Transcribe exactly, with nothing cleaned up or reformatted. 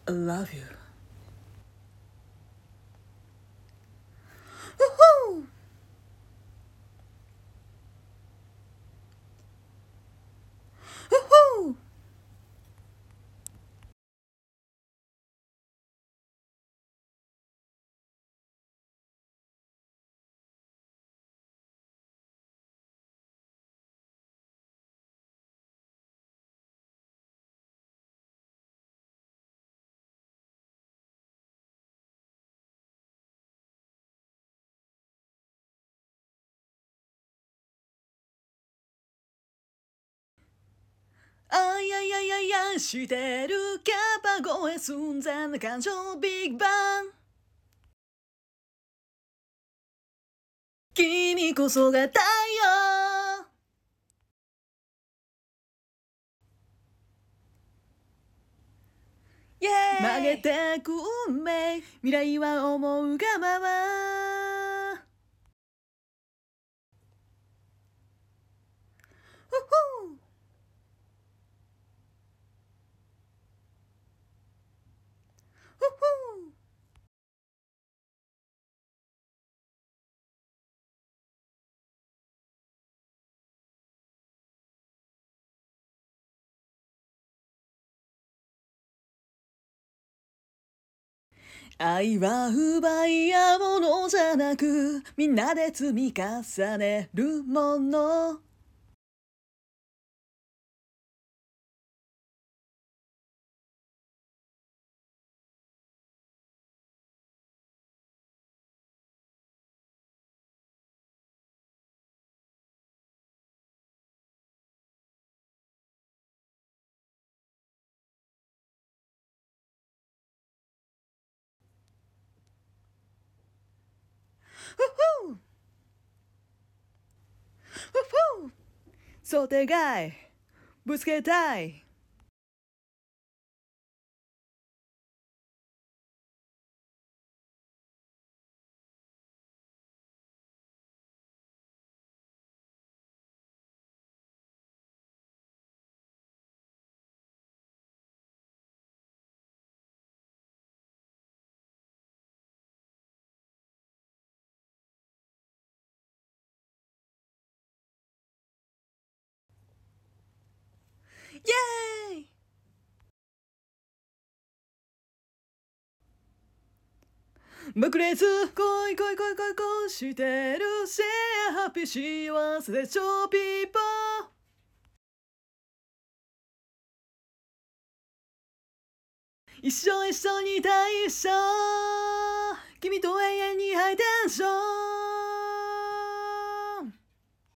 I love you. Woohoo! Woohoo!あいやいやいやいやしてるキャパ超え寸前な感情ビッグバン君こそが太陽イエーイ曲げてく運命未来は思うがままふふふふ愛は奪い合うものじゃなくみんなで積み重ねるものふふふふ想定外ぶつけたいイエーイ爆裂恋恋恋恋恋してるシェアハッピー幸せでちょピーポー一緒一緒にいたい一緒君と永遠にハイテンション